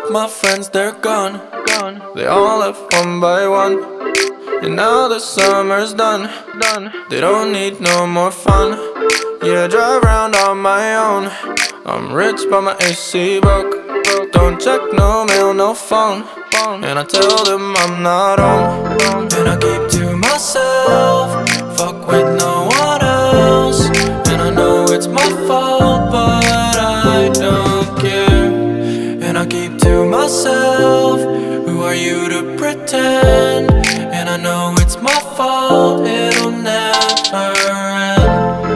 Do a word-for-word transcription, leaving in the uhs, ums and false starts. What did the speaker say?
of my friends, they're gone. They all left one by one. And now the summer's done. They don't need no more fun. Yeah, I drive around on my own. I'm rich but my A C broke. Don't check no mail, no phone. And I tell them I'm not home. And I keep to myself, fuck with no one else. And I know it's my fault, but I don't care. And I keep to myself, who are you to pretend?